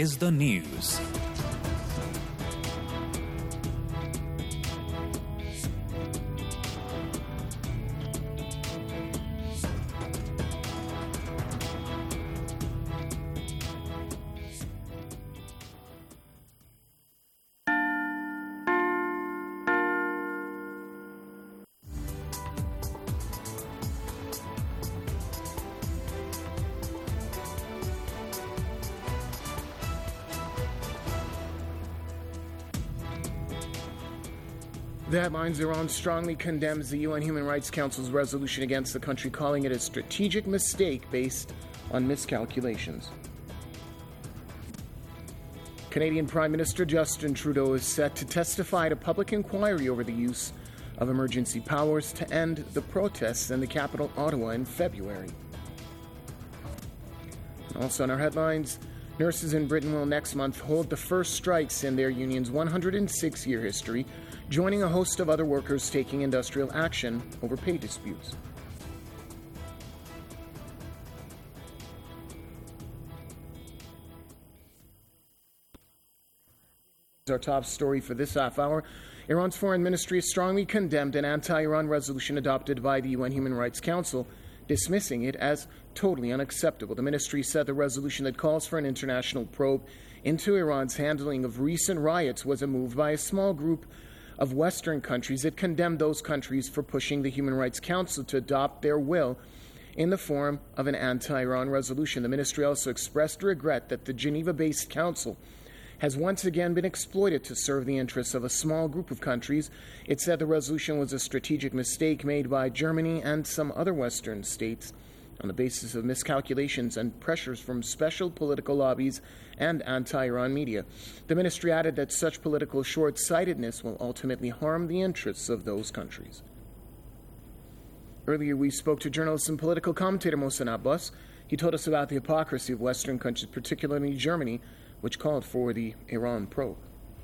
is the news. The headlines: Iran strongly condemns the UN Human Rights Council's resolution against the country, calling it a strategic mistake based on miscalculations. Canadian Prime Minister Justin Trudeau is set to testify at a public inquiry over the use of emergency powers to end the protests in the capital, Ottawa, in February. And also in our headlines, nurses in Britain will next month hold the first strikes in their union's 106-year history, joining a host of other workers taking industrial action over pay disputes. Our top story for this half hour. Iran's foreign ministry has strongly condemned an anti-Iran resolution adopted by the UN Human Rights Council, dismissing it as totally unacceptable. The ministry said the resolution that calls for an international probe into Iran's handling of recent riots was a move by a small group of Western countries. It condemned those countries for pushing the Human Rights Council to adopt their will in the form of an anti-Iran resolution. The ministry also expressed regret that the Geneva-based council has once again been exploited to serve the interests of a small group of countries. It said the resolution was a strategic mistake made by Germany and some other Western states on the basis of miscalculations and pressures from special political lobbies and anti-Iran media. The ministry added that such political short-sightedness will ultimately harm the interests of those countries. Earlier, we spoke to journalist and political commentator Mohsen Abbas. He told us about the hypocrisy of Western countries, particularly Germany, which called for the Iran probe.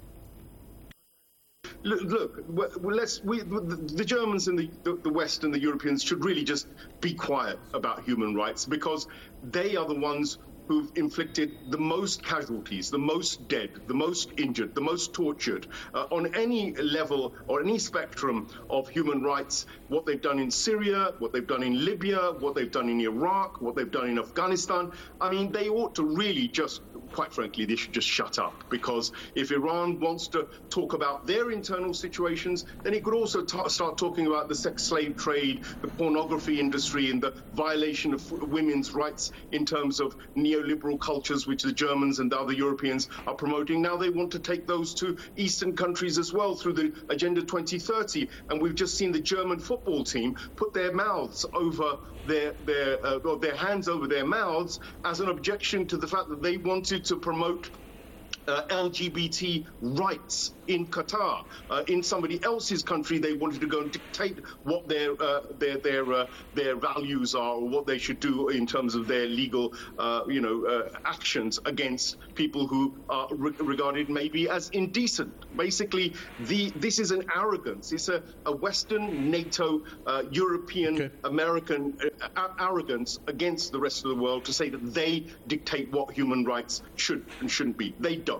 Look, the Germans and the West and the Europeans should really just be quiet about human rights, because they are the ones who've inflicted the most casualties, the most dead, the most injured, the most tortured on any level or any spectrum of human rights. What they've done in Syria, what they've done in Libya, what they've done in Iraq, what they've done in Afghanistan. I mean, they ought to really just, quite frankly, they should just shut up, because if Iran wants to talk about their internal situations, then it could also start talking about the sex slave trade, the pornography industry, and the violation of women's rights in terms of neoliberal cultures, which the Germans and the other Europeans are promoting. Now they want to take those to Eastern countries as well through the Agenda 2030. And we've just seen the German football team put their mouths over their hands over their mouths as an objection to the fact that they wanted to promote LGBT rights in Qatar. In somebody else's country, they wanted to go and dictate what their values are, or what they should do in terms of their legal, actions against people who are regarded maybe as indecent. Basically, this is an arrogance. It's a Western, NATO, European, American arrogance against the rest of the world to say that they dictate what human rights should and shouldn't be. They don't.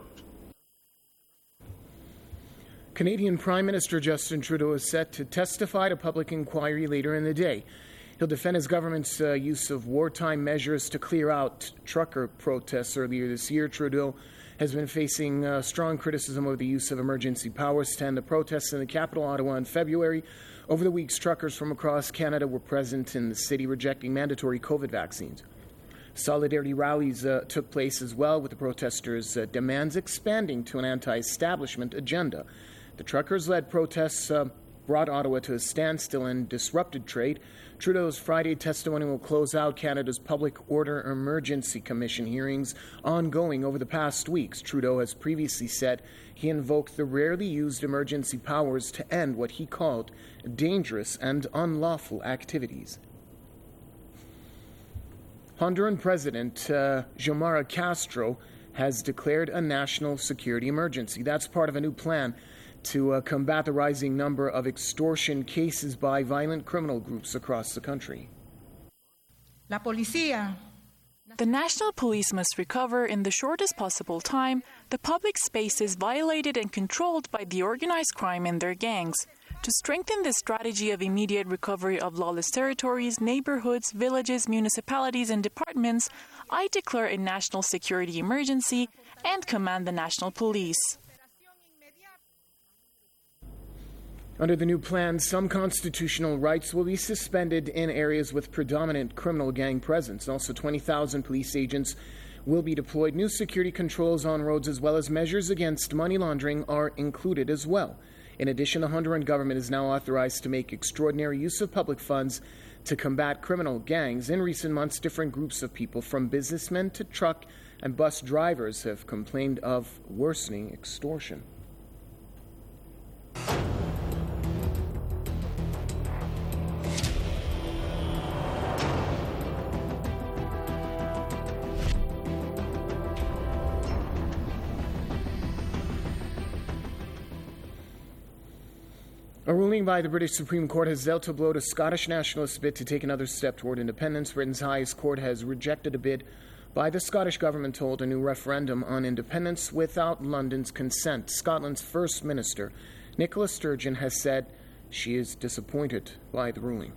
Canadian Prime Minister Justin Trudeau is set to testify at a public inquiry later in the day. He'll defend his government's use of wartime measures to clear out trucker protests earlier this year. Trudeau has been facing strong criticism of the use of emergency powers to end the protests in the capital, Ottawa, in February. Over the weeks, truckers from across Canada were present in the city rejecting mandatory COVID vaccines. Solidarity rallies took place as well, with the protesters' demands expanding to an anti-establishment agenda. The truckers-led protests brought Ottawa to a standstill and disrupted trade. Trudeau's Friday testimony will close out Canada's Public Order Emergency Commission hearings ongoing over the past weeks. Trudeau has previously said he invoked the rarely used emergency powers to end what he called dangerous and unlawful activities. Honduran President Xiomara Castro has declared a national security emergency. That's part of a new plan to combat the rising number of extortion cases by violent criminal groups across the country. La policía The National Police must recover in the shortest possible time the public spaces violated and controlled by the organized crime and their gangs. To strengthen the strategy of immediate recovery of lawless territories, neighborhoods, villages, municipalities, and departments, I declare a national security emergency and command the National Police. Under the new plan, some constitutional rights will be suspended in areas with predominant criminal gang presence. Also, 20,000 police agents will be deployed. New security controls on roads as well as measures against money laundering are included as well. In addition, the Honduran government is now authorized to make extraordinary use of public funds to combat criminal gangs. In recent months, different groups of people, from businessmen to truck and bus drivers, have complained of worsening extortion. A ruling by the British Supreme Court has dealt a blow to Scottish nationalists' bid to take another step toward independence. Britain's highest court has rejected a bid by the Scottish government to hold a new referendum on independence without London's consent. Scotland's First Minister, Nicola Sturgeon, has said she is disappointed by the ruling.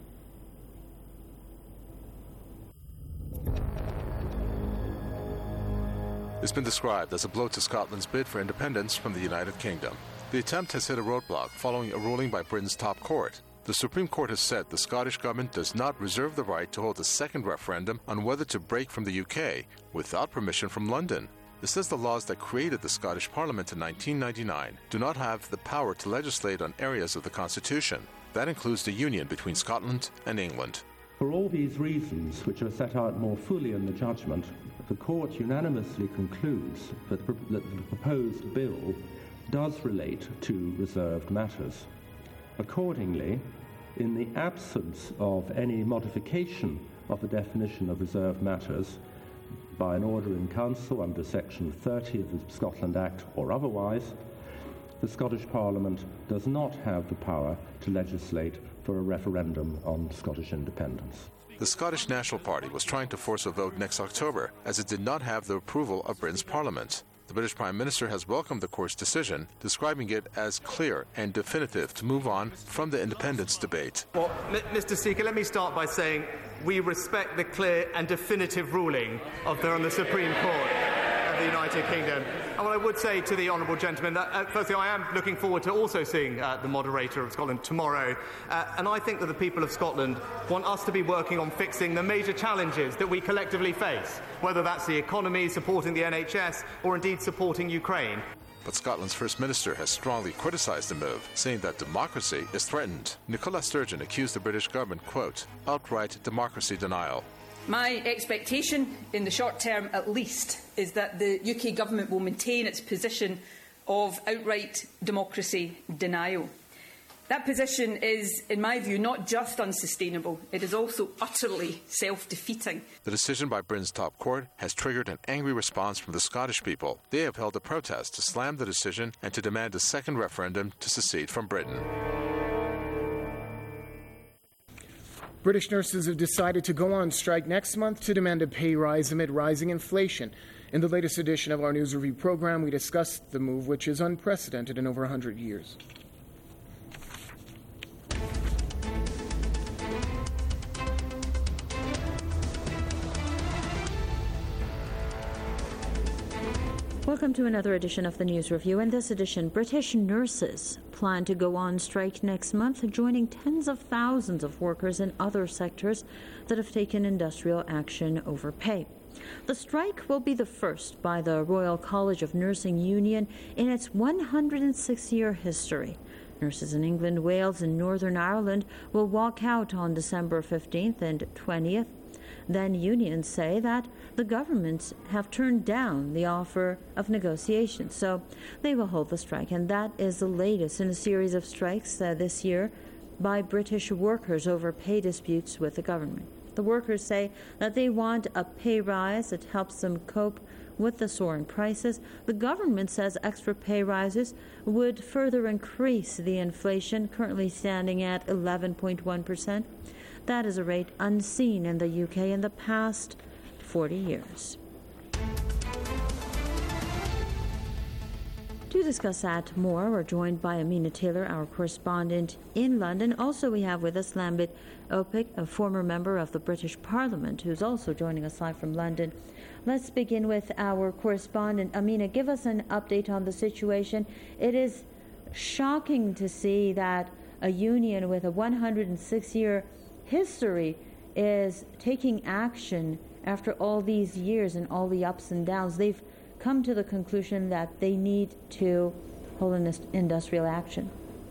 It's been described as a blow to Scotland's bid for independence from the United Kingdom. The attempt has hit a roadblock following a ruling by Britain's top court. The Supreme Court has said the Scottish government does not reserve the right to hold a second referendum on whether to break from the UK without permission from London. It says the laws that created the Scottish Parliament in 1999 do not have the power to legislate on areas of the Constitution. That includes the union between Scotland and England. For all these reasons, which are set out more fully in the judgment, the Court unanimously concludes that the proposed bill does relate to reserved matters. Accordingly, in the absence of any modification of the definition of reserved matters by an order in Council under Section 30 of the Scotland Act or otherwise, the Scottish Parliament does not have the power to legislate for a referendum on Scottish independence. The Scottish National Party was trying to force a vote next October, as it did not have the approval of Britain's Parliament. The British Prime Minister has welcomed the court's decision, describing it as clear and definitive to move on from the independence debate. Well, Mr. Speaker, let me start by saying we respect the clear and definitive ruling of the Supreme Court of the United Kingdom. And what I would say to the honourable gentleman, that firstly, I am looking forward to also seeing the moderator of Scotland tomorrow. And I think that the people of Scotland want us to be working on fixing the major challenges that we collectively face, whether that's the economy, supporting the NHS, or indeed supporting Ukraine. But Scotland's First Minister has strongly criticised the move, saying that democracy is threatened. Nicola Sturgeon accused the British government, quote, outright democracy denial. My expectation, in the short term at least, is that the UK government will maintain its position of outright democracy denial. That position is, in my view, not just unsustainable, it is also utterly self-defeating. The decision by Britain's top court has triggered an angry response from the Scottish people. They have held a protest to slam the decision and to demand a second referendum to secede from Britain. British nurses have decided to go on strike next month to demand a pay rise amid rising inflation. In the latest edition of our News Review program, we discussed the move, which is unprecedented in over 100 years. Welcome to another edition of the News Review. In this edition, British nurses plan to go on strike next month, joining tens of thousands of workers in other sectors that have taken industrial action over pay. The strike will be the first by the Royal College of Nursing Union in its 106-year history. Nurses in England, Wales, and Northern Ireland will walk out on December 15th and 20th. Then unions say that the governments have turned down the offer of negotiations, so they will hold the strike. And that is the latest in a series of strikes this year by British workers over pay disputes with the government. The workers say that they want a pay rise that helps them cope with the soaring prices. The government says extra pay rises would further increase the inflation, currently standing at 11.1%. That is a rate unseen in the UK in the past 40 years. To discuss that more, we're joined by Amina Taylor, our correspondent in London. Also, we have with us Lambit Opik, a former member of the British Parliament, who's also joining us live from London. Let's begin with our correspondent. Amina, give us an update on the situation. It is shocking to see that a union with a 106-year history is taking action after all these years and all the ups and downs. They've come to the conclusion that they need to hold an industrial action.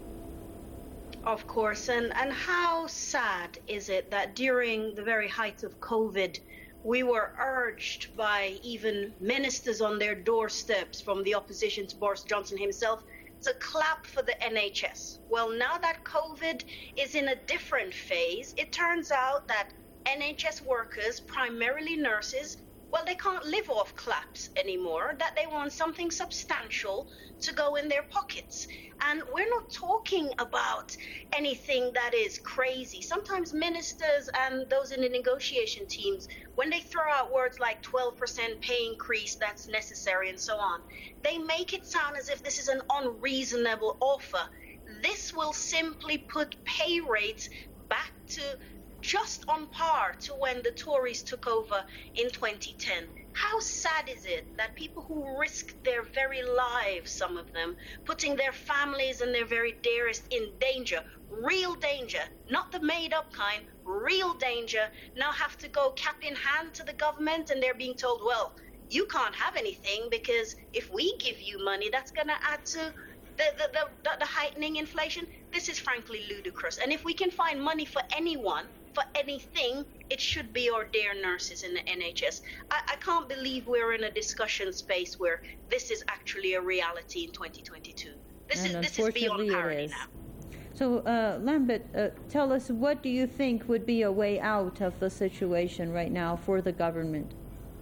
Of course, and how sad is it that during the very height of COVID, we were urged by even ministers on their doorsteps from the opposition to Boris Johnson himself to clap for the NHS. Well, now that COVID is in a different phase, it turns out that NHS workers, primarily nurses, well, they can't live off claps anymore, that they want something substantial to go in their pockets. And we're not talking about anything that is crazy. Sometimes ministers and those in the negotiation teams, when they throw out words like 12% pay increase that's necessary and so on, they make it sound as if this is an unreasonable offer. This will simply put pay rates back to just on par to when the Tories took over in 2010. How sad is it that people who risk their very lives, some of them, putting their families and their very dearest in danger, real danger, not the made-up kind, real danger, now have to go cap in hand to the government, and they're being told, well, you can't have anything because if we give you money, that's going to add to the heightening inflation. This is frankly ludicrous. And if we can find money for anyone, for anything, it should be our dear nurses in the NHS. I can't believe we're in a discussion space where this is actually a reality in 2022. This is beyond parody now. So, Lambit, tell us, what do you think would be a way out of the situation right now for the government?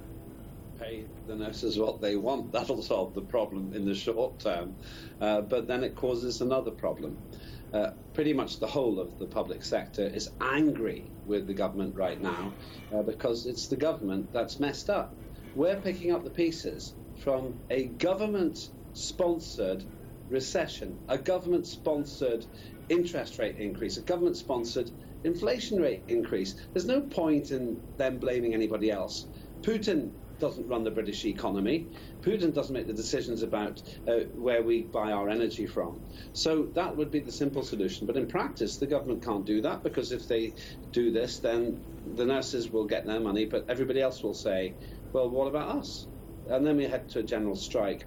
Pay the nurses what they want. That'll solve the problem in the short term. But then it causes another problem. Pretty much the whole of the public sector is angry with the government right now because it's the government that's messed up. We're picking up the pieces from a government-sponsored recession, a government-sponsored interest rate increase, a government-sponsored inflation rate increase. There's no point in them blaming anybody else. Putin doesn't run the British economy. Putin doesn't make the decisions about where we buy our energy from. So that would be the simple solution. But in practice, the government can't do that, because if they do this, then the nurses will get their money, but everybody else will say, well, what about us? And then we head to a general strike.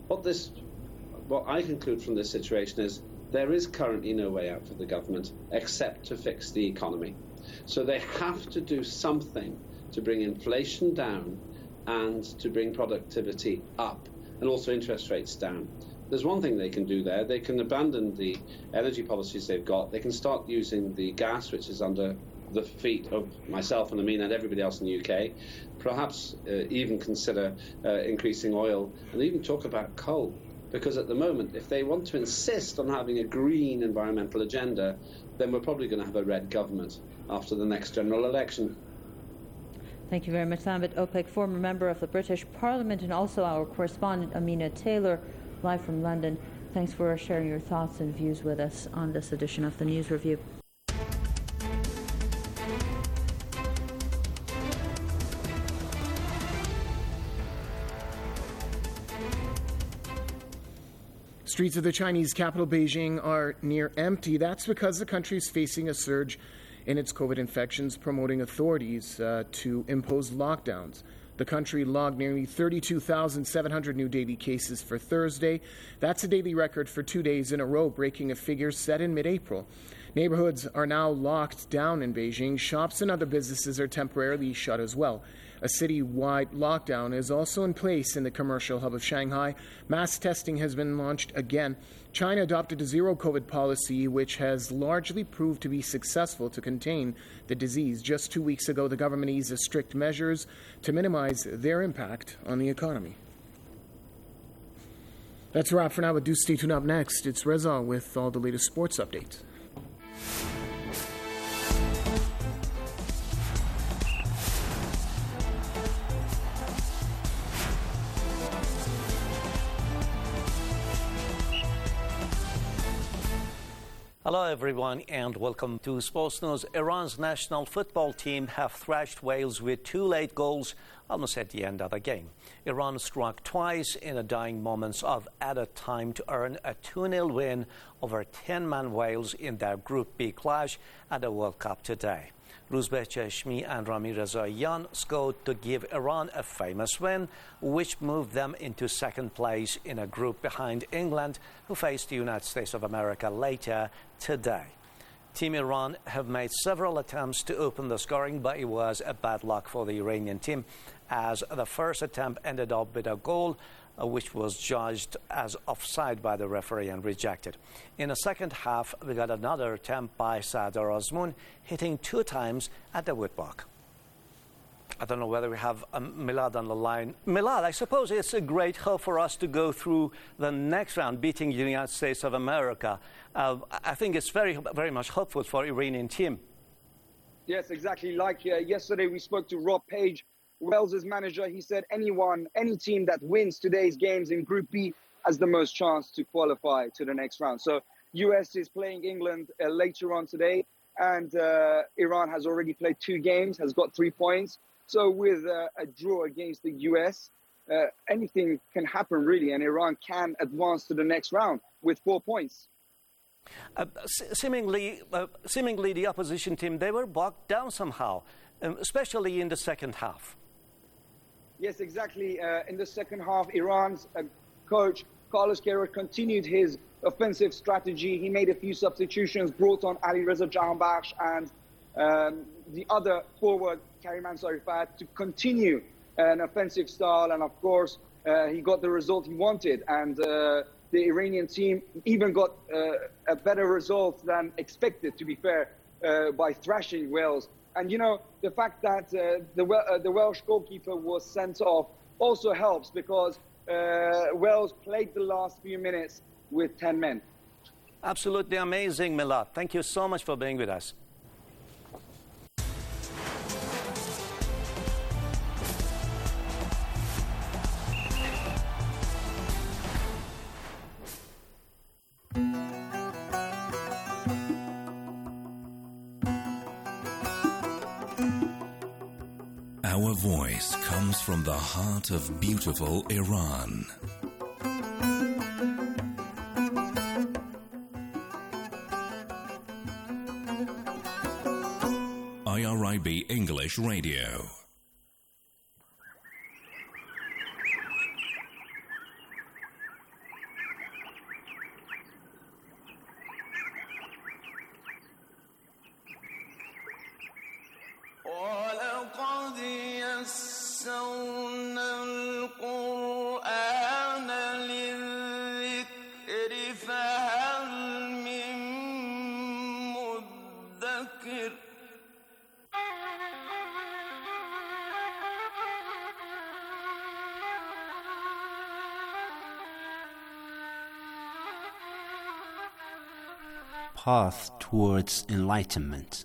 What I conclude from this situation is there is currently no way out for the government except to fix the economy. So they have to do something to bring inflation down and to bring productivity up, and also interest rates down. There's one thing they can do there. They can abandon the energy policies they've got. They can start using the gas, which is under the feet of myself and Amina and everybody else in the UK. Perhaps even consider increasing oil, and even talk about coal. Because at the moment, if they want to insist on having a green environmental agenda, then we're probably going to have a red government after the next general election. Thank you very much, Lambit Opik, former member of the British Parliament, and also our correspondent, Amina Taylor, live from London. Thanks for sharing your thoughts and views with us on this edition of the News Review. Streets of the Chinese capital, Beijing, are near empty. That's because the country is facing a surge in its COVID infections, promoting authorities to impose lockdowns. The country logged nearly 32,700 new daily cases for Thursday. That's a daily record for 2 days in a row, breaking a figure set in mid-April. Neighborhoods are now locked down in Beijing. Shops and other businesses are temporarily shut as well. A city-wide lockdown is also in place in the commercial hub of Shanghai. Mass testing has been launched again. China adopted a zero-COVID policy, which has largely proved to be successful to contain the disease. Just 2 weeks ago, the government eased strict measures to minimize their impact on the economy. That's a wrap for now, but do stay tuned. Up next, it's Reza with all the latest sports updates. Hello everyone and welcome to Sports News. Iran's national football team have thrashed Wales with 2 late goals almost at the end of the game. Iran struck twice in the dying moments of added time to earn a 2-0 win over 10-man Wales in their Group B clash at the World Cup today. Rouzbeh Cheshmi and Rami Rezaian scored to give Iran a famous win, which moved them into second place in a group behind England, who faced the United States of America later today. Team Iran have made several attempts to open the scoring, but it was a bad luck for the Iranian team, as the first attempt ended up with a goal, which was judged as offside by the referee and rejected. In the second half, we got another attempt by Sardar Azmoun, hitting 2 times at the woodblock. I don't know whether we have Milad on the line. Milad, I suppose it's a great hope for us to go through the next round, beating the United States of America. I think it's very, very much hopeful for the Iranian team. Yes, exactly. Like yesterday, we spoke to Rob Page, Wales' manager. He said any team that wins today's games in Group B has the most chance to qualify to the next round. So US is playing England later on today, and Iran has already played 2 games, has got 3 points. So with a draw against the US, anything can happen really, and Iran can advance to the next round with 4 points. Seemingly, the opposition team, they were bogged down somehow, especially in the second half. Yes, exactly. In the second half, Iran's coach, Carlos Queiroz, continued his offensive strategy. He made a few substitutions, brought on Ali Reza Jahanbakhsh and the other forward, Karim Ansarifat, to continue an offensive style. And of course, he got the result he wanted. And the Iranian team even got a better result than expected, to be fair, by thrashing Wales. And, you know, the fact that the Welsh goalkeeper was sent off also helps, because Wales played the last few minutes with 10 men. Absolutely amazing, Milad. Thank you so much for being with us. Our voice comes from the heart of beautiful Iran. IRIB English Radio. Path towards enlightenment.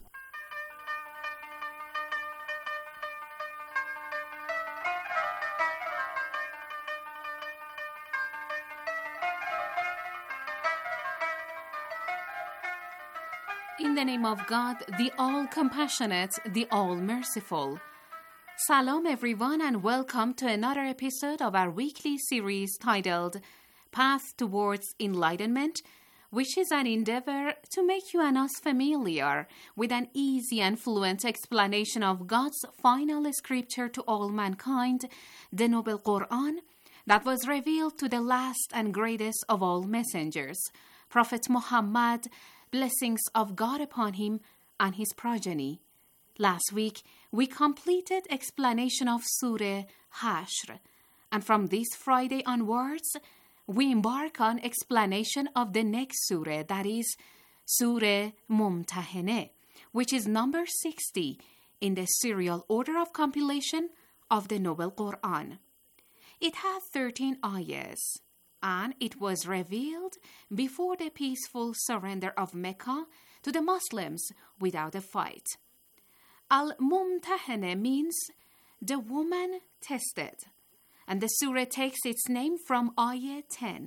In the name of God, the all-compassionate, the all-merciful. Salam everyone and welcome to another episode of our weekly series titled Path Towards Enlightenment, which is an endeavor to make you and us familiar with an easy and fluent explanation of God's final scripture to all mankind, the Noble Quran, that was revealed to the last and greatest of all messengers, Prophet Muhammad, blessings of God upon him and his progeny. Last week, we completed explanation of Surah Hashr, and from this Friday onwards, we embark on explanation of the next surah, that is Surah Mumtahaneh, which is number 60 in the serial order of compilation of the Noble Quran. It had 13 ayahs, and it was revealed before the peaceful surrender of Mecca to the Muslims without a fight. Al-Mumtahaneh means the woman tested, and the surah takes its name from Ayah 10,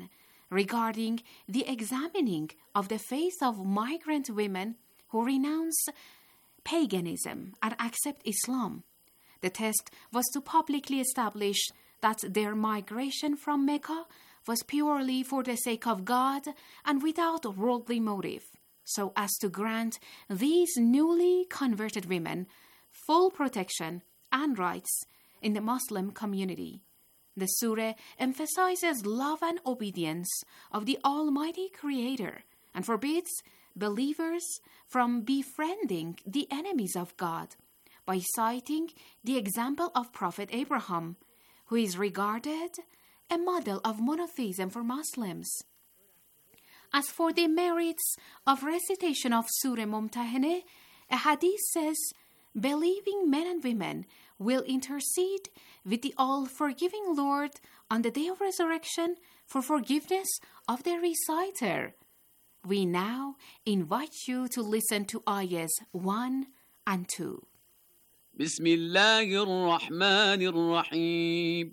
regarding the examining of the faith of migrant women who renounce paganism and accept Islam. The test was to publicly establish that their migration from Mecca was purely for the sake of God and without worldly motive, so as to grant these newly converted women full protection and rights in the Muslim community. The surah emphasizes love and obedience of the Almighty Creator and forbids believers from befriending the enemies of God by citing the example of Prophet Abraham, who is regarded a model of monotheism for Muslims. As for the merits of recitation of Surah Mumtahanah, a hadith says, believing men and women will intercede with the all-forgiving Lord on the day of resurrection for forgiveness of the reciter. We now invite you to listen to ayahs 1 and 2. بسم الله الرحمن الرحيم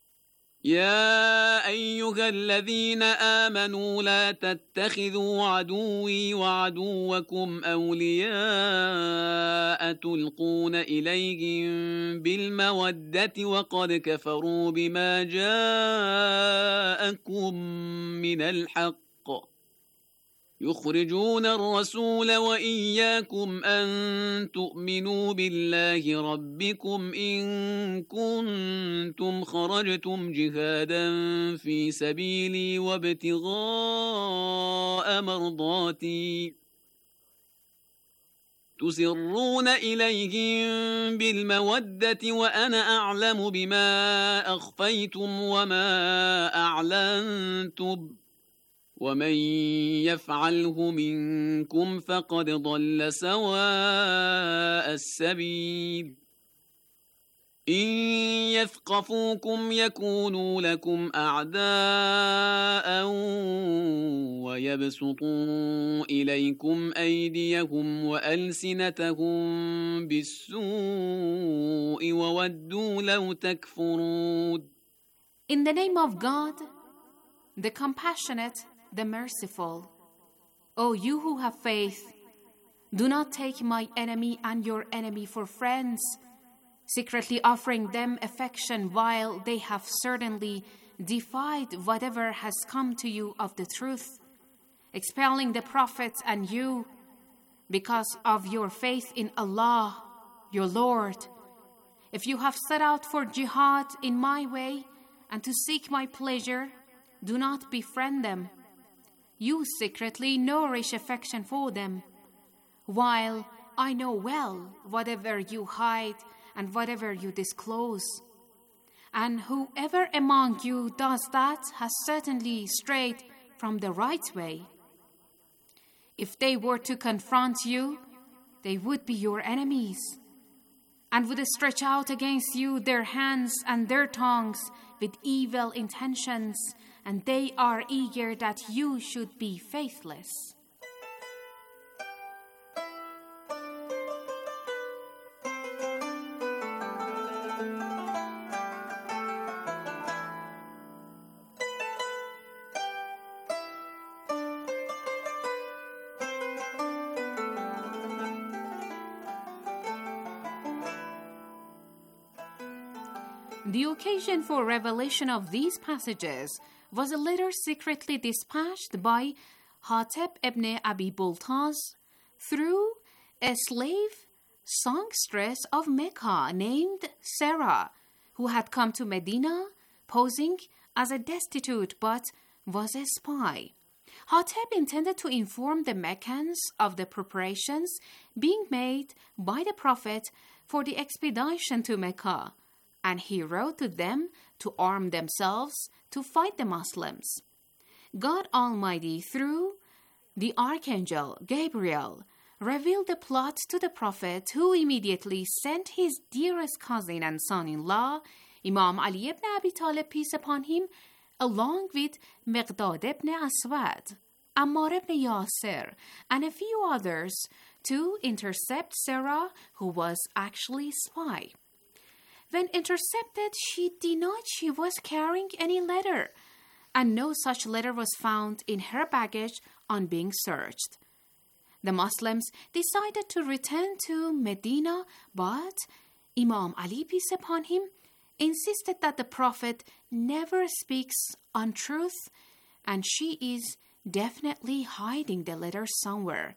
يا أيها الذين آمنوا لا تتخذوا عدوي وعدوكم أولياء تلقون إليهم بالمودة وقد كفروا بما جاءكم من الحق يخرجون الرسول وإياكم أن تؤمنوا بالله ربكم إن كنتم خرجتم جهادا في سبيلي وابتغاء مرضاتي تسرون إليهم بالمودة وأنا أعلم بما أخفيتم وما أعلنتم ومن يفعله منكم فقد ضل سواء السبيل إن يثقفوكم يكونوا لكم أعداء ويبسطوا إليكم أيديهم وألسنتهم بالسوء وودوا لو تكفرون. In the name of God, the compassionate, the merciful. O you who have faith, do not take my enemy and your enemy for friends, secretly offering them affection while they have certainly defied whatever has come to you of the truth, expelling the prophets and you because of your faith in Allah, your Lord. If you have set out for jihad in my way and to seek my pleasure, do not befriend them. You secretly nourish affection for them, while I know well whatever you hide and whatever you disclose. And whoever among you does that has certainly strayed from the right way. If they were to confront you, they would be your enemies, and would stretch out against you their hands and their tongues with evil intentions, and they are eager that you should be faithless. The occasion for revelation of these passages was a letter secretly dispatched by Hatib ibn Abi Bultaz through a slave songstress of Mecca named Sarah, who had come to Medina posing as a destitute but was a spy. Hatib intended to inform the Meccans of the preparations being made by the Prophet for the expedition to Mecca, and he wrote to them to arm themselves to fight the Muslims. God Almighty, through the Archangel Gabriel, revealed the plot to the Prophet, who immediately sent his dearest cousin and son-in-law, Imam Ali ibn Abi Talib, peace upon him, along with Miqdad ibn Aswad, Ammar ibn Yasir, and a few others, to intercept Sarah, who was actually a spy. When intercepted, she denied she was carrying any letter, and no such letter was found in her baggage on being searched. The Muslims decided to return to Medina, but Imam Ali, peace upon him, insisted that the Prophet never speaks untruth, and she is definitely hiding the letter somewhere.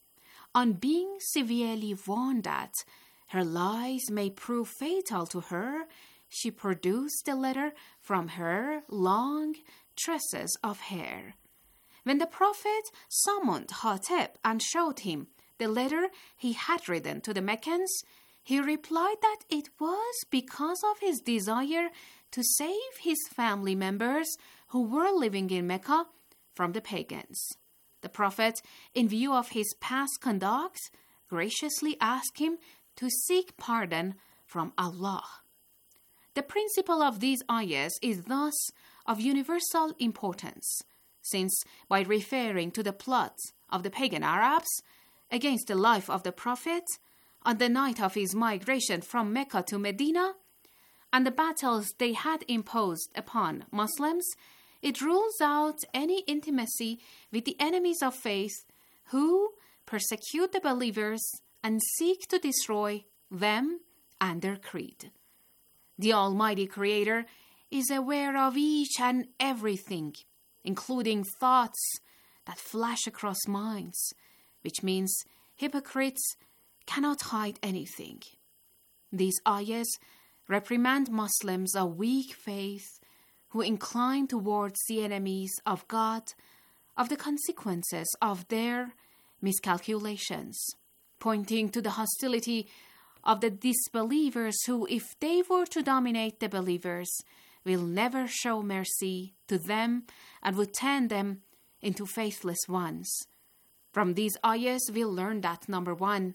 On being severely warned that her lies may prove fatal to her, she produced the letter from her long tresses of hair. When the Prophet summoned Hatib and showed him the letter he had written to the Meccans, he replied that it was because of his desire to save his family members who were living in Mecca from the pagans. The Prophet, in view of his past conduct, graciously asked him to seek pardon from Allah. The principle of these ayahs is thus of universal importance, since by referring to the plots of the pagan Arabs against the life of the Prophet on the night of his migration from Mecca to Medina, and the battles they had imposed upon Muslims, it rules out any intimacy with the enemies of faith who persecute the believers and seek to destroy them and their creed. The Almighty Creator is aware of each and everything, including thoughts that flash across minds, which means hypocrites cannot hide anything. These ayahs reprimand Muslims of weak faith who incline towards the enemies of God of the consequences of their miscalculations, pointing to the hostility of the disbelievers who, if they were to dominate the believers, will never show mercy to them and would turn them into faithless ones. From these ayahs, we'll learn that, number one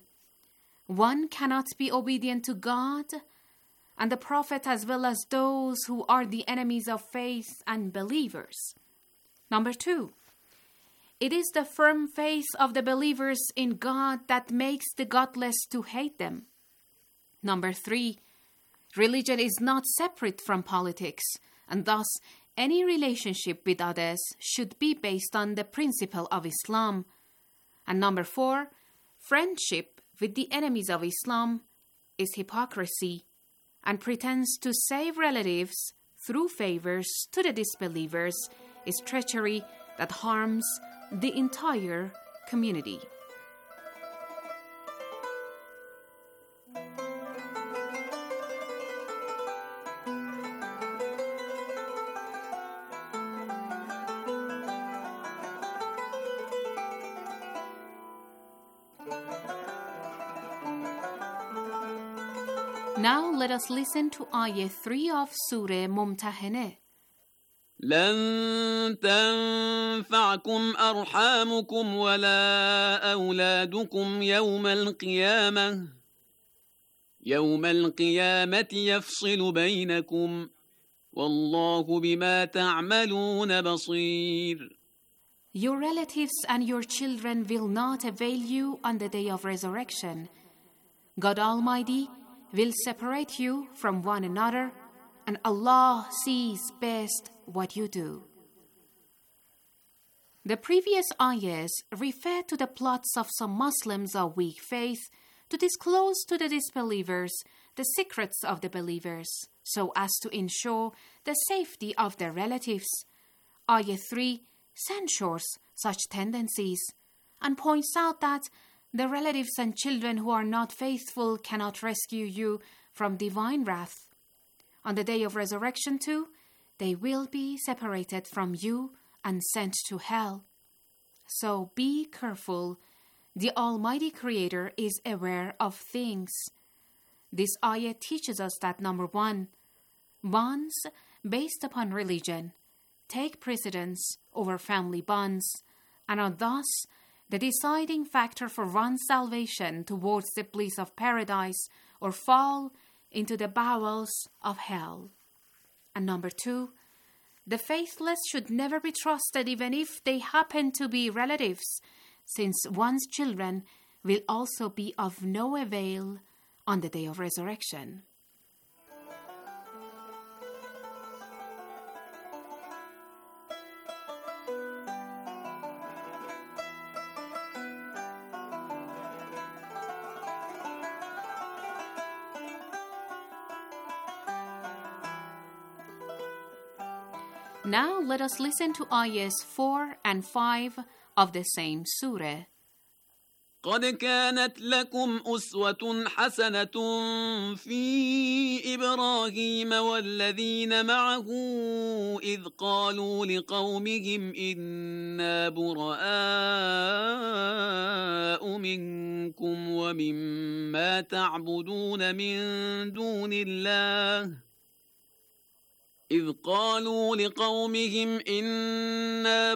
cannot be obedient to God and the Prophet as well as those who are the enemies of faith and believers. Number two, it is the firm faith of the believers in God that makes the godless to hate them. Number three, religion is not separate from politics, and thus any relationship with others should be based on the principle of Islam. And number four, friendship with the enemies of Islam is hypocrisy and pretends to save relatives through favors to the disbelievers is treachery that harms the entire community. Now let us listen to Ayah 3 of Surah Mumtahanah. لن تنفعكم أرحامكم ولا أولادكم يوم القيامة يفصل بينكم والله بما تعملون بصير. Your relatives and your children will not avail you on the day of resurrection. God Almighty will separate you from one another, and Allah sees best what you do. The previous ayahs refer to the plots of some Muslims of weak faith to disclose to the disbelievers the secrets of the believers, so as to ensure the safety of their relatives. Ayah 3 censures such tendencies and points out that the relatives and children who are not faithful cannot rescue you from divine wrath. On the day of resurrection too, they will be separated from you and sent to hell. So be careful. The Almighty Creator is aware of things. This ayah teaches us that number one, bonds based upon religion take precedence over family bonds and are thus the deciding factor for one's salvation towards the bliss of paradise or fall into the bowels of hell. And number two, the faithless should never be trusted even if they happen to be relatives, since one's children will also be of no avail on the day of resurrection. Now let us listen to ayahs 4 and 5 of the same surah. قد كانت لكم أسوة حسنة في إبراهيم والذين معه إذ قالوا لقومهم إنا براء منكم ومما تعبدون من دون الله إذ قالوا لقومهم إنا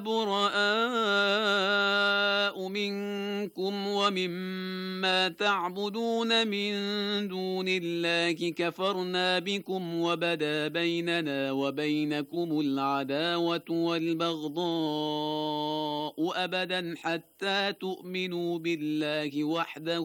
براء منكم ومما تعبدون من دون الله كفرنا بكم وبدا بيننا وبينكم العداوة والبغضاء أبدا حتى تؤمنوا بالله وحده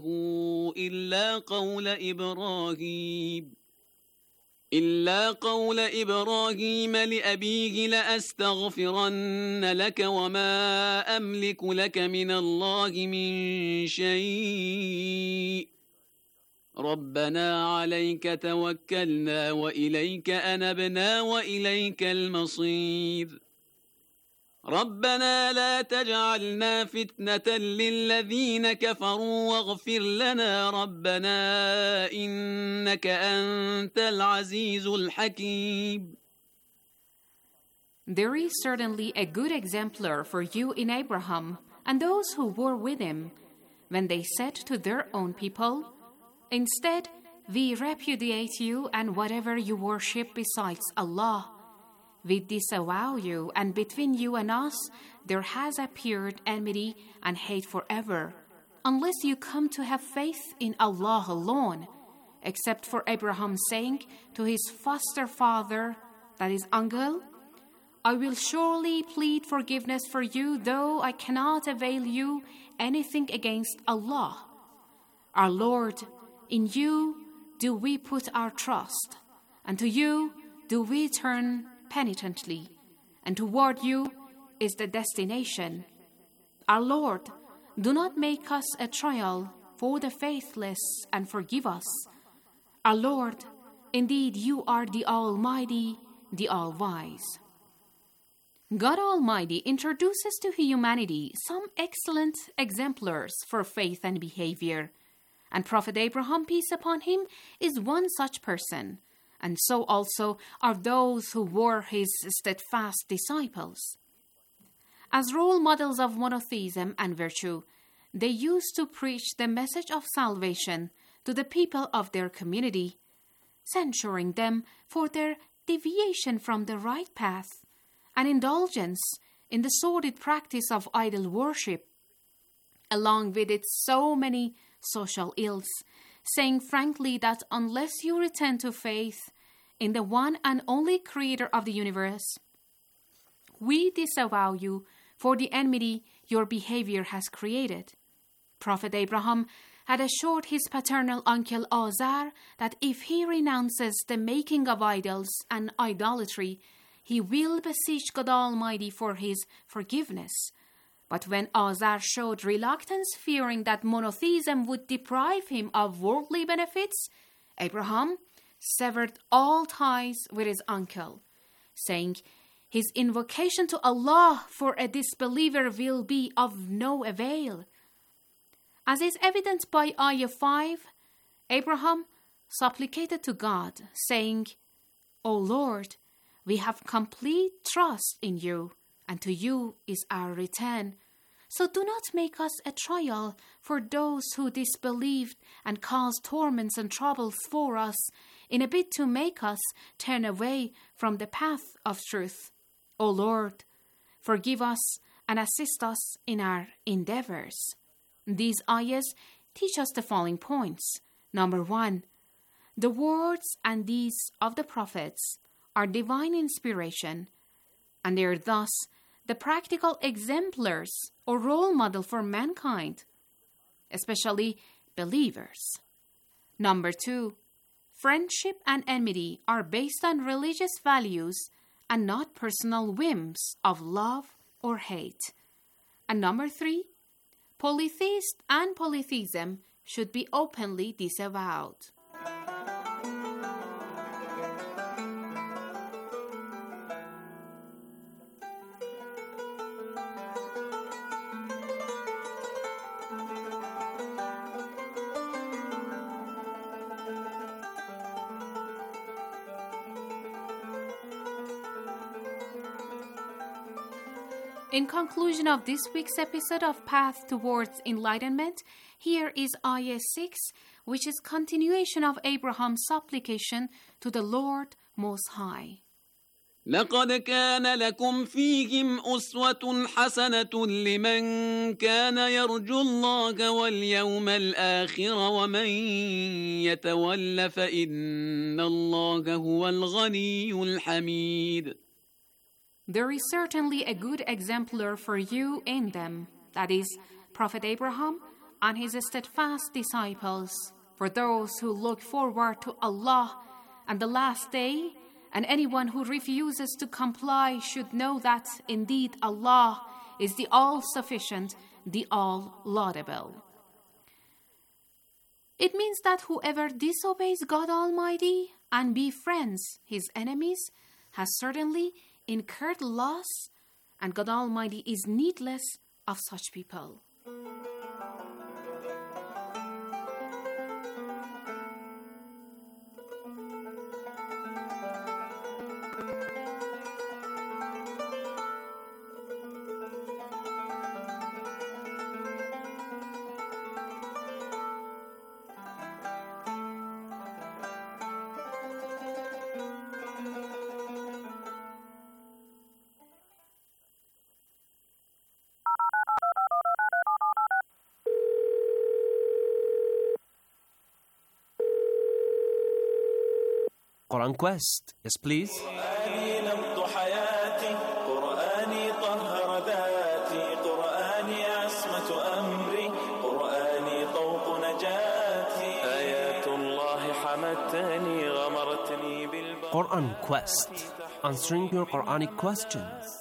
إلا قول إبراهيم لأبيه لأستغفرن لك وما أملك لك من الله من شيء ربنا عليك توكلنا وإليك أنبنا وإليك المصير ربنا لا تجعلنا فتنة للذين كفروا واغفر لنا ربنا إنك أنت العزيز الحكيم. There is certainly a good exemplar for you in Abraham and those who were with him, when they said to their own people, "Instead, we repudiate you and whatever you worship besides Allah. We disavow you, and between you and us there has appeared enmity and hate forever, unless you come to have faith in Allah alone, except for Abraham saying to his foster father, that is uncle, I will surely plead forgiveness for you, though I cannot avail you anything against Allah. Our Lord, in you do we put our trust, and to you do we turn penitently, and toward you is the destination. Our Lord, do not make us a trial for the faithless and forgive us. Our Lord, indeed you are the Almighty, the All-Wise." God Almighty introduces to humanity some excellent exemplars for faith and behavior, and Prophet Abraham, peace upon him, is one such person. And so also are those who were his steadfast disciples. As role models of monotheism and virtue, they used to preach the message of salvation to the people of their community, censuring them for their deviation from the right path and indulgence in the sordid practice of idol worship, along with its so many social ills, saying frankly that unless you return to faith in the one and only Creator of the universe, we disavow you for the enmity your behavior has created. Prophet Abraham had assured his paternal uncle Azar that if he renounces the making of idols and idolatry, he will beseech God Almighty for his forgiveness. But when Azar showed reluctance, fearing that monotheism would deprive him of worldly benefits, Abraham severed all ties with his uncle, saying, "His invocation to Allah for a disbeliever will be of no avail." As is evident by Ayah 5, Abraham supplicated to God, saying, "O Lord, we have complete trust in you, and to you is our return. So do not make us a trial for those who disbelieved and caused torments and troubles for us, in a bid to make us turn away from the path of truth. O Lord, forgive us and assist us in our endeavors." These ayahs teach us the following points. Number 1, the words and deeds of the prophets are divine inspiration, and they are thus the practical exemplars or role model for mankind, especially believers. Number 2, friendship and enmity are based on religious values and not personal whims of love or hate. And number 3, polytheist and polytheism should be openly disavowed. In conclusion of this week's episode of Path Towards Enlightenment, here is Ayah 6, which is continuation of Abraham's supplication to the Lord Most High. لقد كان لكم فيهم أسوة حسنة لمن كان يرجو الله واليوم الآخر ومن يتول فإن الله هو الغني الحميد. There is certainly a good exemplar for you in them, that is, Prophet Abraham and his steadfast disciples, for those who look forward to Allah and the last day, and anyone who refuses to comply should know that indeed Allah is the all-sufficient, the all-laudable. It means that whoever disobeys God Almighty and befriends his enemies has certainly incurred loss, and God Almighty is needless of such people. Quran Quest, yes please. Quran Quest, answering your Quranic questions.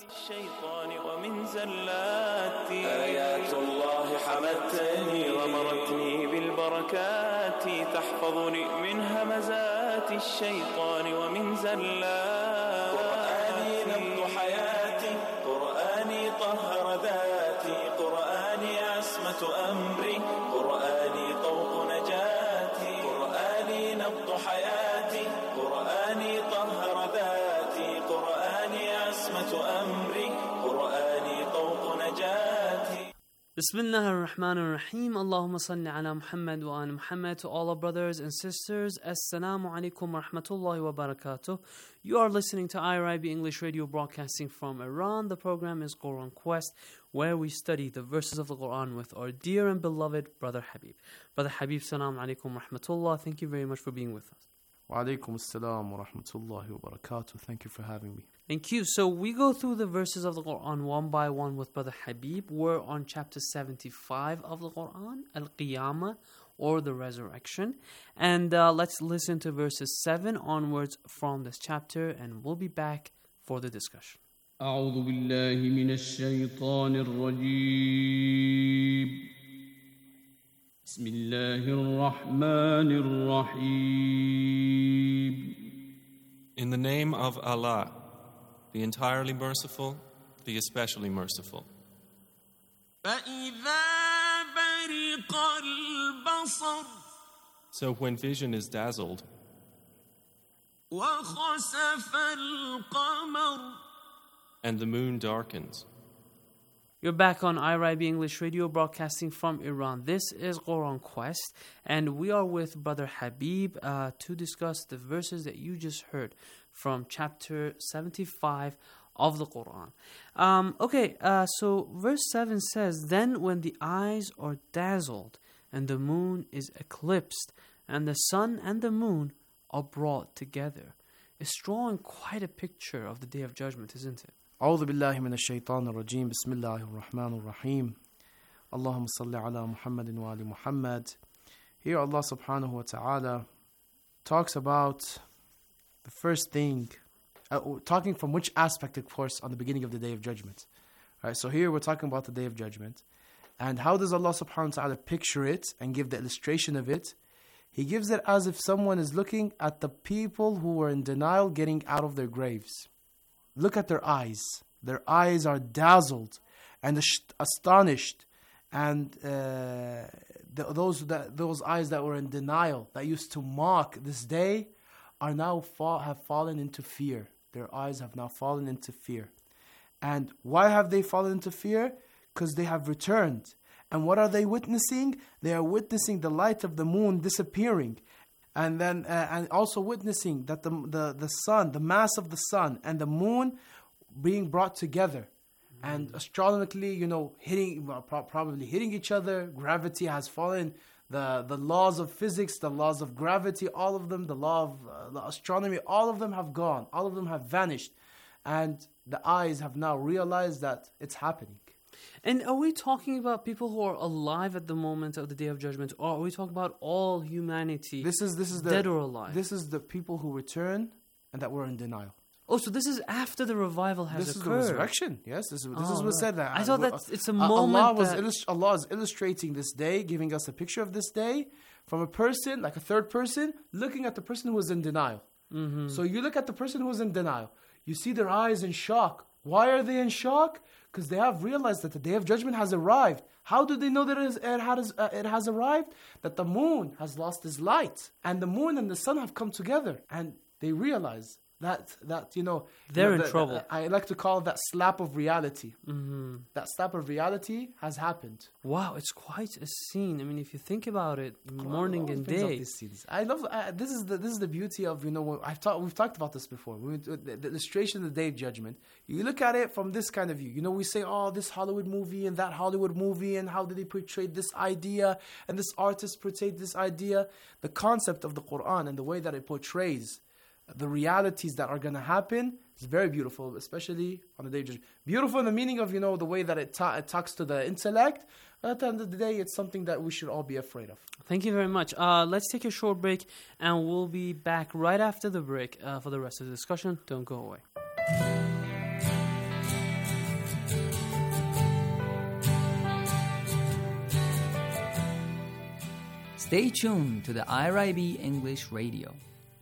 آيات الله حمتني غمرتني بالبركات تحفظني من همزات الشيطان ومن زلات قرآني نبض حياتي قرآني طهر ذاتي قرآني عصمة أمري قرآني طوق نجاتي قرآني نبض حياتي قرآني طهر ذاتي قرآني عصمة أمري قرآني طوق نجاتي. Bismillah ar-Rahman ar-Rahim. Allahumma salli ala Muhammad wa ala Muhammad. To all our brothers and sisters, Assalamu alaikum wa rahmatullahi wa barakatuh. You are listening to IRIB English Radio, broadcasting from Iran. The program is Quran Quest, where we study the verses of the Quran with our dear and beloved Brother Habib. Brother Habib, Assalamu alaikum wa rahmatullah. Thank you very much for being with us. Wa alaikum assalam wa rahmatullahi wa barakatuh. Thank you for having me. Thank you. So we go through the verses of the Quran one by one with Brother Habib. We're on chapter 75 of the Quran, Al-Qiyamah, or the Resurrection. And let's listen to verses 7 onwards from this chapter, and we'll be back for the discussion. أعوذ بالله من الشيطان الرجيم بسم الله الرحمن الرحيم. In the name of Allah, the entirely merciful, the especially merciful. فإذا برق البصر So when vision is dazzled, وخسف القمر and the moon darkens. You're back on IRIB English Radio, broadcasting from Iran. This is Quran Quest, and we are with Brother Habib to discuss the verses that you just heard from chapter 75 of the Quran. So verse 7 says, Then when the eyes are dazzled, and the moon is eclipsed, and the sun and the moon are brought together. It's drawing quite a picture of the Day of Judgment, isn't it? أعوذ بالله من الشيطان الرجيم بسم الله الرحمن الرحيم اللهم صل على محمد وآل محمد. Here Allah subhanahu wa ta'ala talks about the first thing, talking from which aspect, of course, on the beginning of the Day of Judgment. Right, so here we're talking about the Day of Judgment. And how does Allah subhanahu wa ta'ala picture it and give the illustration of it? He gives it as if someone is looking at the people who were in denial getting out of their graves. Look at their eyes. Their eyes are dazzled and astonished. And those eyes that were in denial, that used to mock this day, are now have fallen into fear. Their eyes have now fallen into fear. And why have they fallen into fear? Because they have returned. And what are they witnessing? They are witnessing the light of the moon disappearing. And then and also witnessing that the sun, the mass of the sun and the moon being brought together. And astronomically, probably hitting each other. Gravity has fallen. The laws of physics, the laws of gravity, all of them, the law of the astronomy, all of them have gone. All of them have vanished. And the eyes have now realized that it's happening. And are we talking about people who are alive at the moment of the Day of Judgment, or are we talking about all humanity, This is dead or alive? This is the people who return and that were in denial. Oh, so this is after the revival has This occurred. is the resurrection. Yes, this is what said that. I thought that it's a moment Allah is illustrating this day, giving us a picture of this day from a person, like a third person, looking at the person who is in denial. Mm-hmm. So you look at the person who is in denial. You see their eyes in shock. Why are they in shock? Because they have realized that the Day of Judgment has arrived. How do they know that it has arrived? That the moon has lost its light. And the moon and the sun have come together. And they realize that they're in trouble. I like to call it that slap of reality. Mm-hmm. That slap of reality has happened. Wow, it's quite a scene. I mean, if you think about it, morning and day. I love. This is the beauty of we've talked about this before. The illustration of the Day of Judgment. You look at it from this kind of view. We say, oh, this Hollywood movie and that Hollywood movie, and how did they portray this idea, and this artist portrayed this idea. The concept of the Quran and the way that it portrays the realities that are going to happen is very beautiful, especially on the Day of Judgment. Beautiful in the meaning of, the way that it talks to the intellect. But at the end of the day, it's something that we should all be afraid of. Thank you very much. Let's take a short break, and we'll be back right after the break for the rest of the discussion. Don't go away. Stay tuned to the IRIB English Radio.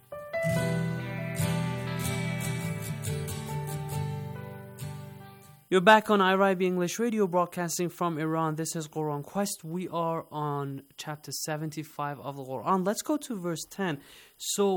You're back on IRIB English Radio, broadcasting from Iran. This is Quran Quest. We are on chapter 75 of the Quran. Let's go to verse 10. So,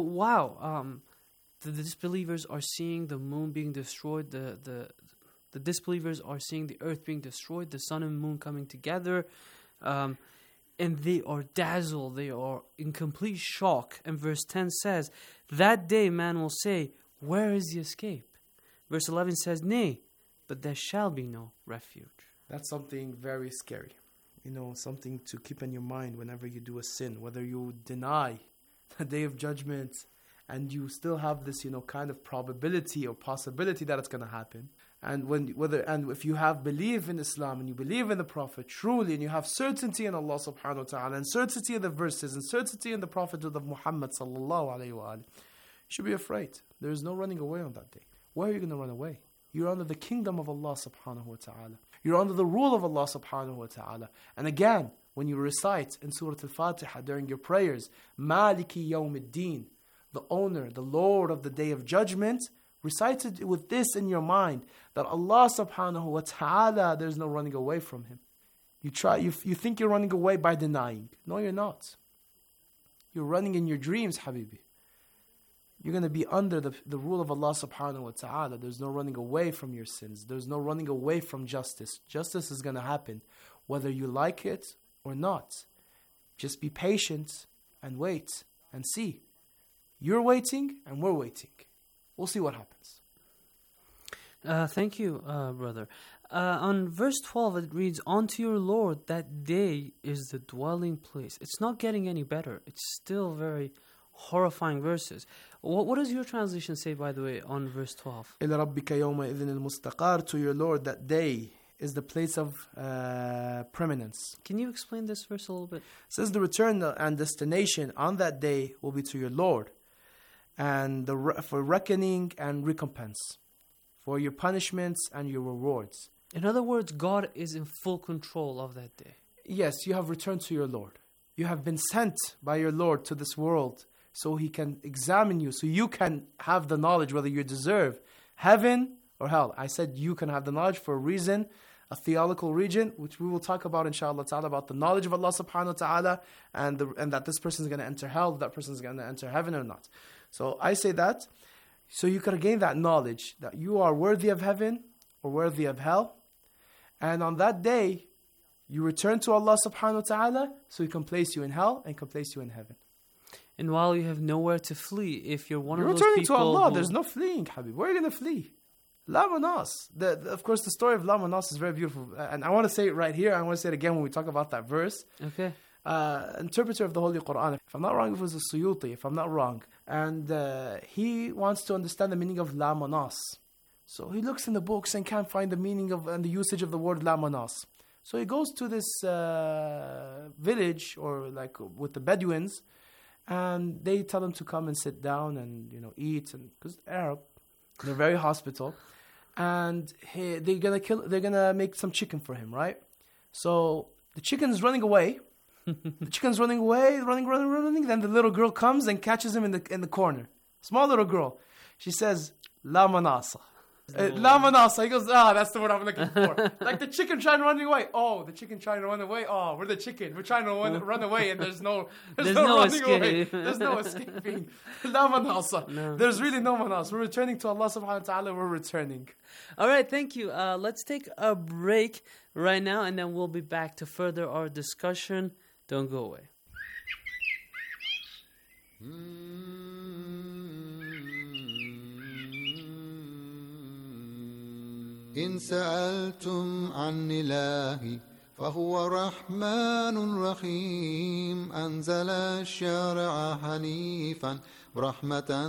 the disbelievers are seeing the moon being destroyed. The disbelievers are seeing the earth being destroyed, the sun and moon coming together. And they are dazzled. They are in complete shock. And verse 10 says, that day man will say, where is the escape? Verse 11 says, nay, but there shall be no refuge. That's something very scary. Something to keep in your mind whenever you do a sin. Whether you deny the Day of Judgment and you still have this, kind of probability or possibility that it's going to happen. And if you have belief in Islam and you believe in the Prophet truly, and you have certainty in Allah subhanahu wa ta'ala, and certainty in the verses, and certainty in the prophethood of Muhammad sallallahu alayhi wa you should be afraid. There is no running away on that day. Where are you going to run away? You're under the kingdom of Allah subhanahu wa ta'ala. You're under the rule of Allah subhanahu wa ta'ala. And again, when you recite in Surah Al-Fatiha during your prayers, Maliki Yawmiddin, the owner, the Lord of the Day of Judgment, recite it with this in your mind, that Allah subhanahu wa ta'ala, there's no running away from Him. You think you're running away by denying. No, you're not. You're running in your dreams, Habibi. You're going to be under the rule of Allah subhanahu wa ta'ala. There's no running away from your sins. There's no running away from justice. Justice is going to happen, whether you like it or not. Just be patient and wait and see. You're waiting and we're waiting. We'll see what happens. Thank you, brother. On verse 12, it reads, unto your Lord that day is the dwelling place. It's not getting any better. It's still very horrifying verses. What does your translation say, by the way, on verse 12? إِلَى رَبِّكَ يَوْمَئِذٍ الْمُسْتَقَارُ. To your Lord that day is the place of preeminence. Can you explain this verse a little bit? It says the return and destination on that day will be to your Lord, and for reckoning and recompense, for your punishments and your rewards. In other words, God is in full control of that day. Yes, you have returned to your Lord. You have been sent by your Lord to this world so He can examine you, so you can have the knowledge whether you deserve heaven or hell. I said you can have the knowledge for a reason, a theological region, which we will talk about inshallah ta'ala, about the knowledge of Allah subhanahu wa ta'ala, and that this person is going to enter hell, that person is going to enter heaven or not. So I say that so you can gain that knowledge that you are worthy of heaven or worthy of hell. And on that day, you return to Allah subhanahu wa ta'ala, so He can place you in hell and can place you in heaven. And while you have nowhere to flee, if you're one of those returning people to Allah, who... there's no fleeing, Habib. Where are you going to flee? La Manas. Of course, the story of La Manas is very beautiful. And I want to say it right here. I want to say it again when we talk about that verse. Okay. Interpreter of the Holy Quran. If I'm not wrong, it was a Suyuti, if I'm not wrong. And he wants to understand the meaning of La Manas. So he looks in the books and can't find the meaning of and the usage of the word La Manas. So he goes to this village, or like with the Bedouins, and they tell him to come and sit down and eat, and because Arab, they're very hospitable, and they're gonna make some chicken for him, right? So the chicken's running away. The chicken's running away, running. Then the little girl comes and catches him in the corner. Small little girl. She says, La Manasa. La Manasa. He goes, that's the word I'm looking for. Like the chicken trying to run away. Oh, the chicken trying to run away. Oh, we're the chicken. We're trying to run away, and there's no running escape. away. There's no escaping. La Manasa. No. There's really no Manas. We're returning to Allah subhanahu wa ta'ala. We're returning. All right, thank you. Let's take a break right now, and then we'll be back to further our discussion. Don't go away. إن سألتم عن إلهي فهو رحمن رحيم أنزل الشرع حنيفا رحمة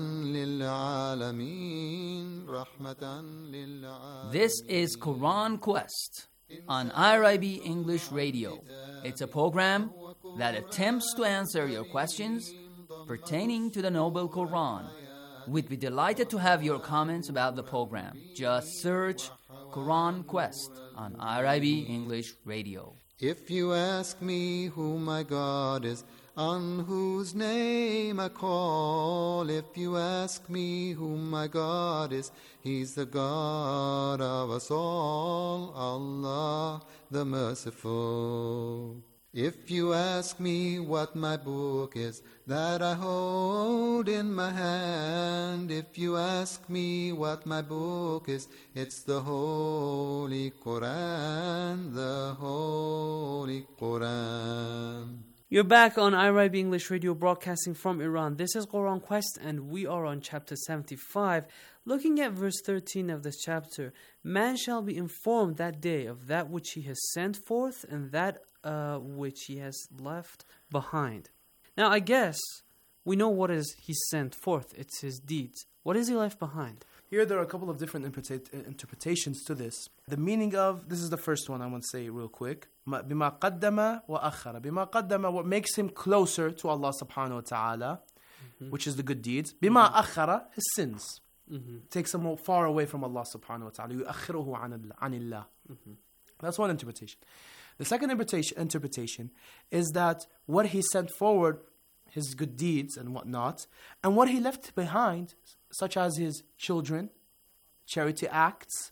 للعالمين رحمة للعالمين. This is Quran Quest on IRIB English Radio. It's a program that attempts to answer your questions pertaining to the Noble Quran. We'd be delighted to have your comments about the program. Just search Quran Quest on IRIB English Radio. If you ask me who my God is, on whose name I call, if you ask me who my God is, He's the God of us all, Allah the Merciful. If you ask me what my book is that I hold in my hand, if you ask me what my book is, it's the Holy Quran, the Holy Quran. You're back on IRIB English Radio, broadcasting from Iran. This is Quran Quest, and we are on chapter 75, looking at verse 13 of this chapter. Man shall be informed that day of that which he has sent forth and that which he has left behind. Now, I guess we know what is he sent forth. It's his deeds. What is he left behind? Here there are a couple of different interpretations to this. The meaning of, this is the first one I want to say real quick. بِمَا قَدَّمَ وَأَخَّرَ. بِمَا قَدَّمَ, what makes him closer to Allah subhanahu wa ta'ala, which is the good deeds. بِمَا أَخَّرَ, his sins. Takes him far away from Allah subhanahu wa ta'ala. يُؤَخِّرُهُ عَنِ اللَّهِ. That's one interpretation. The second interpretation is that what he sent forward, his good deeds and whatnot, and what he left behind, such as his children, charity acts,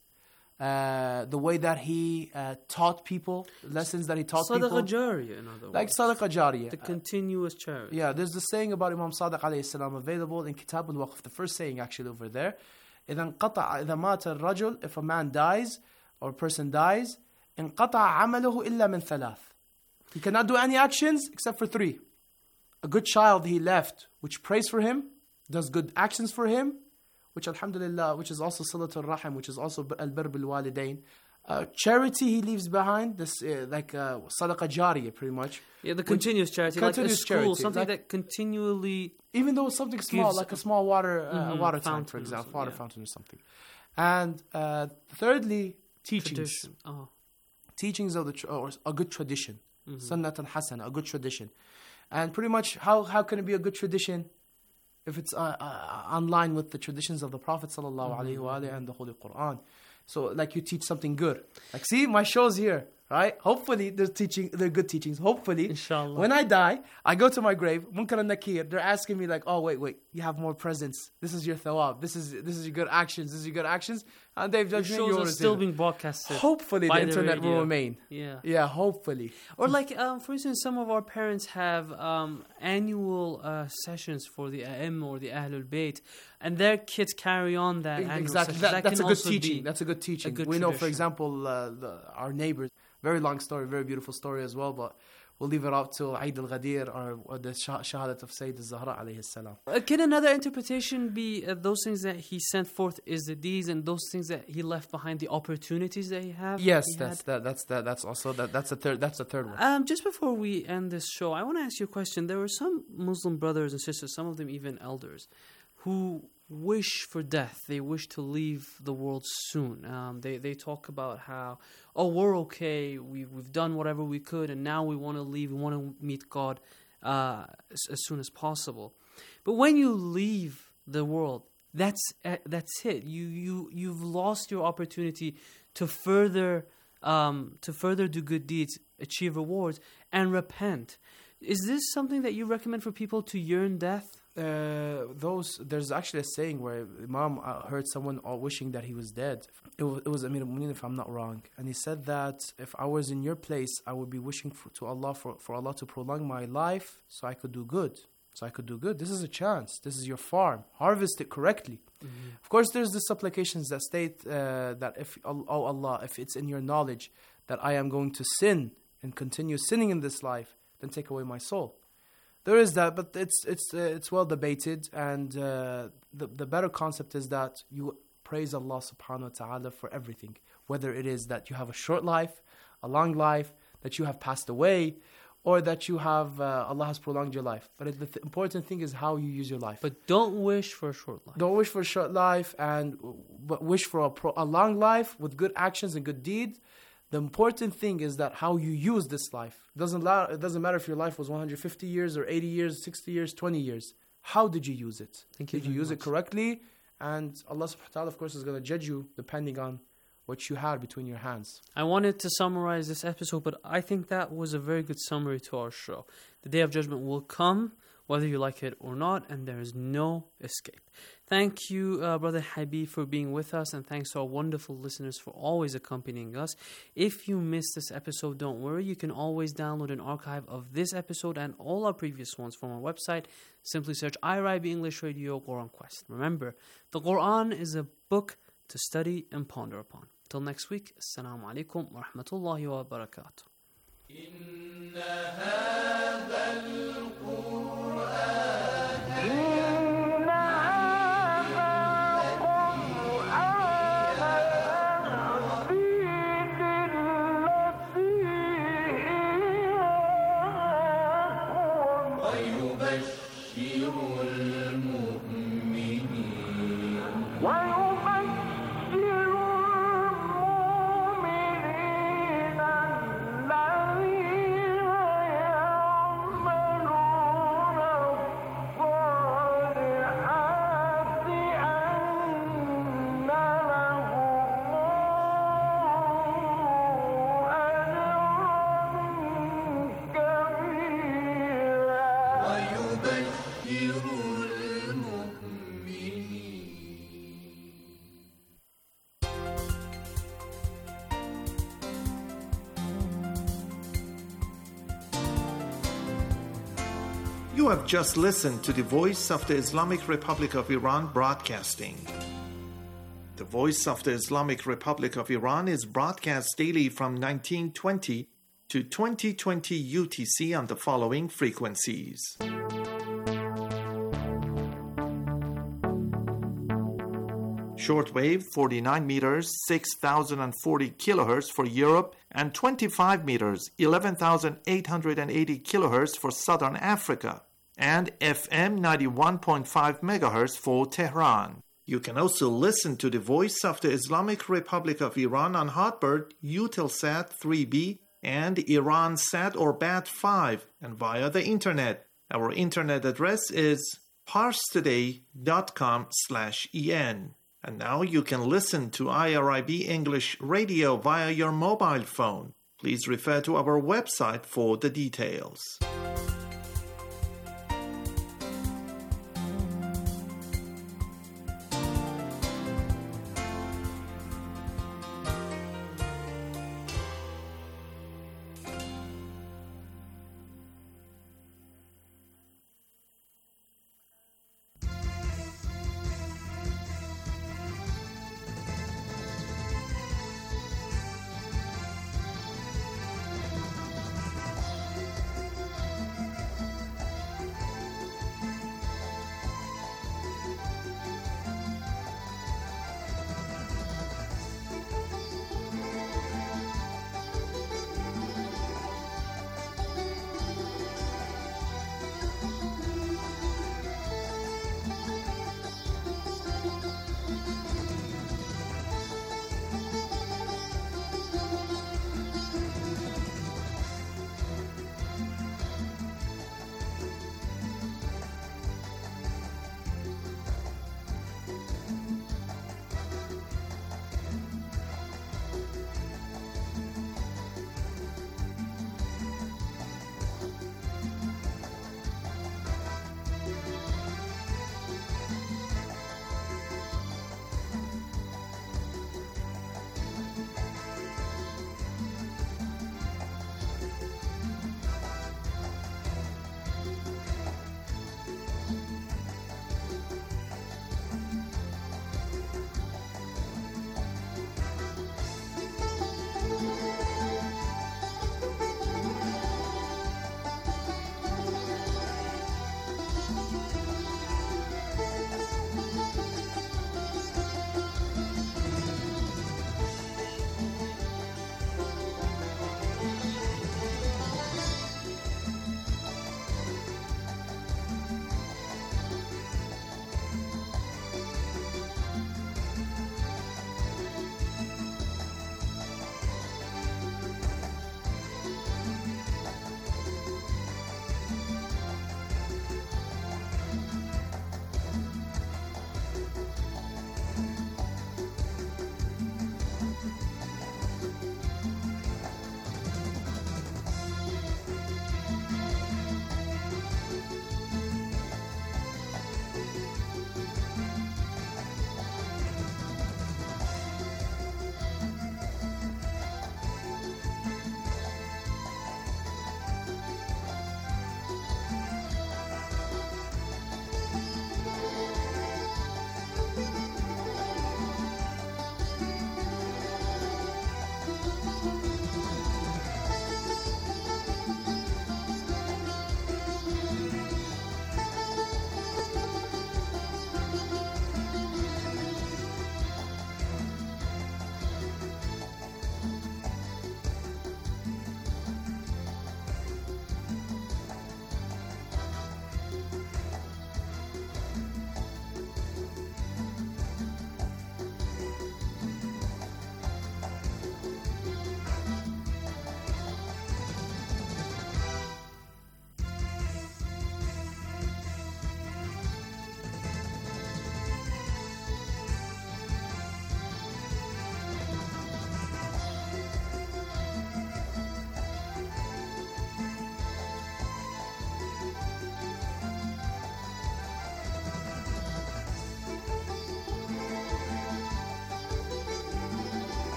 the way that he taught people, lessons that he taught people. Sadaqah Jariyah, in other words. Like Sadaqah Jariyah. The continuous charity. Yeah, there's the saying about Imam Sadiq alayhi salam available in Kitab al-Waqf. The first saying actually over there. إِذَا مَاتَ الرَّجُلُ, if a man dies or a person dies, انقطع عمله إلا من ثلاث. He cannot do any actions except for three. A good child he left, which prays for him, does good actions for him, which alhamdulillah, which is also Salatul Rahim, which is also Al-Bir Bil Walidain. Charity he leaves behind, this like Sadaqah Jariyah pretty much. Yeah, the continuous charity, continuous like a school, charity, something like, that continually... Even though it's something small, like a small water tank, for example, water fountain or something. And thirdly, teachings. Teachings of or a good tradition. Sunnatan Hasana, a good tradition. And pretty much, how can it be a good tradition if it's online with the traditions of the Prophet ﷺ and the Holy Quran? So, like, you teach something good. Like, see, my show's here, right? Hopefully, they're good teachings. Hopefully, inshallah, when I die, I go to my grave, Munkar and Nakir, they're asking me like, oh, wait, you have more presents. This is your thawab. This is your good actions. This is your good actions. And they've done shows are still being broadcasted. Hopefully the internet will remain. Yeah, hopefully. Or like, for instance, some of our parents have annual sessions for the A'imma or the Ahlul Bayt, and their kids carry on that annual exactly. session. That's a good teaching. That's a good teaching. We know, for tradition. example, our neighbors. Very long story, very beautiful story as well, but we'll leave it up till Eid al-Ghadir or the Shahadat of Sayyid al-Zahra alayhi salam. Can another interpretation be those things that he sent forth is the deeds, and those things that he left behind, the opportunities that he had? Yes, that's also that's a third one. Just before we end this show, I want to ask you a question. There were some Muslim brothers and sisters, some of them even elders, who wish for death. They wish to leave the world soon. They talk about how, we're okay, we've done whatever we could, and now we want to leave, we want to meet God as soon as possible. But when you leave the world, that's it. You've lost your opportunity to further do good deeds, achieve rewards, and repent. Is this something that you recommend for people to yearn death? There's actually a saying where Imam heard someone wishing that he was dead. It was Amir al-Mu'minin, if I'm not wrong, and he said that if I was in your place, I would be wishing to Allah for Allah to prolong my life so I could do good. This is a chance. This is your farm. Harvest it correctly. Mm-hmm. Of course, there's the supplications that state that if Allah, if it's in your knowledge that I am going to sin and continue sinning in this life, then take away my soul. There is that, but it's well debated, and the better concept is that you praise Allah subhanahu wa ta'ala for everything, whether it is that you have a short life, a long life, that you have passed away, or that you have Allah has prolonged your life. But the important thing is how you use your life. But don't wish for a short life. Don't wish for a short life, but wish for a long life with good actions and good deeds. The important thing is that how you use this life. It doesn't matter if your life was 150 years or 80 years, 60 years, 20 years. How did you use it? Did you use it correctly? And Allah subhanahu wa ta'ala, of course, is going to judge you depending on what you had between your hands. I wanted to summarize this episode, but I think that was a very good summary to our show. The Day of Judgment will come, whether you like it or not, and there is no escape. Thank you, Brother Habib, for being with us, and thanks to our wonderful listeners for always accompanying us. If you missed this episode, don't worry. You can always download an archive of this episode and all our previous ones from our website. Simply search IRIB English Radio Quran Quest. Remember, the Quran is a book to study and ponder upon. Till next week, Assalamu alaikum wa rahmatullahi wa barakatuh. You have just listened to the Voice of the Islamic Republic of Iran broadcasting. The Voice of the Islamic Republic of Iran is broadcast daily from 1920 to 2020 UTC on the following frequencies. Shortwave 49 meters 6040 kilohertz for Europe and 25 meters 11880 kilohertz for Southern Africa, and FM 91.5 megahertz for Tehran. You can also listen to the Voice of the Islamic Republic of Iran on Hotbird, Eutelsat 3B, and Iransat or BAT5, and via the internet. Our internet address is parstoday.com/en. And now you can listen to IRIB English Radio via your mobile phone. Please refer to our website for the details.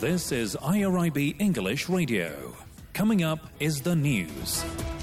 This is IRIB English Radio. Coming up is the news.